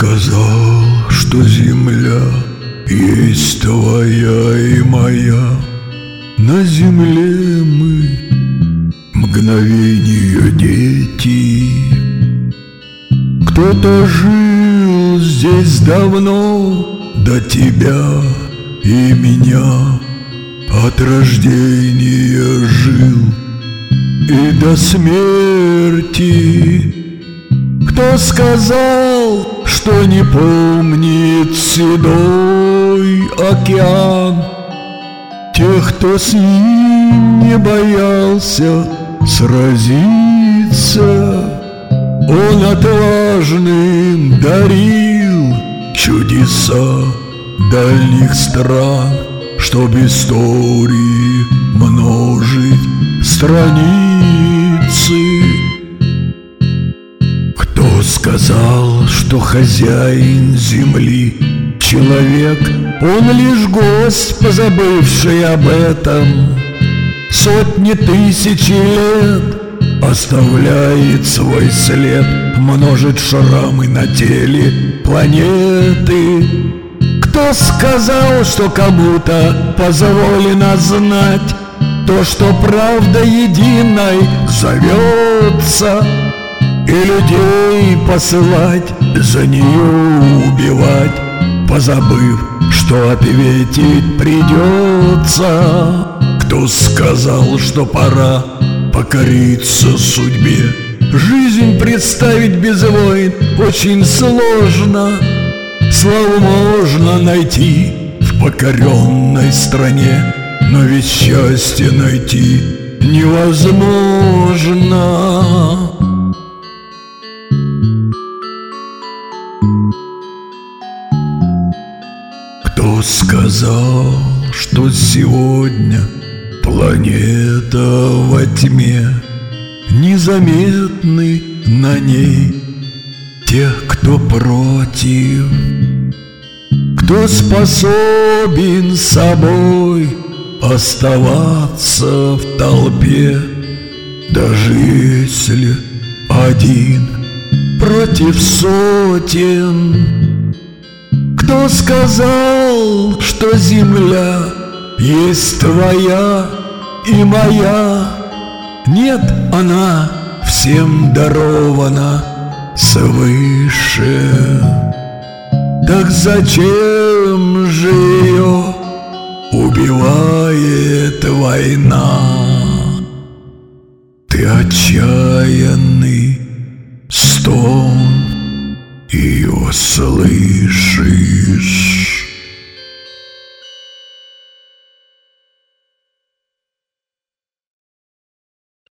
сказал, что земля есть твоя и моя. На земле мы мгновенье дети. Кто-то жил здесь давно до тебя и меня. От рождения жил и до смерти. Кто сказал, что не помнит седой океан тех, кто с ним не боялся сразиться? Он отважным дарил чудеса дальних стран, чтоб истории множить страницы. Кто сказал, что хозяин земли человек? Он лишь гость, позабывший об этом. Сотни тысяч лет оставляет свой след, множит шрамы на теле планеты. Кто сказал, что кому-то позволено знать то, что правда единой зовется, и людей посылать, за нее убивать, позабыв, что ответить придется? Кто сказал, что пора покориться судьбе? Жизнь представить без войн очень сложно. Славу можно найти в покоренной стране, но ведь счастье найти невозможно. Кто сказал, что сегодня планета во тьме, незаметны на ней тех, кто против? Кто способен собой оставаться в толпе, даже если один против сотен? Кто сказал, что земля есть твоя и моя? Нет, она всем дарована свыше. Так зачем же ее убивает война? Ты отчаянный стон ее слышишь?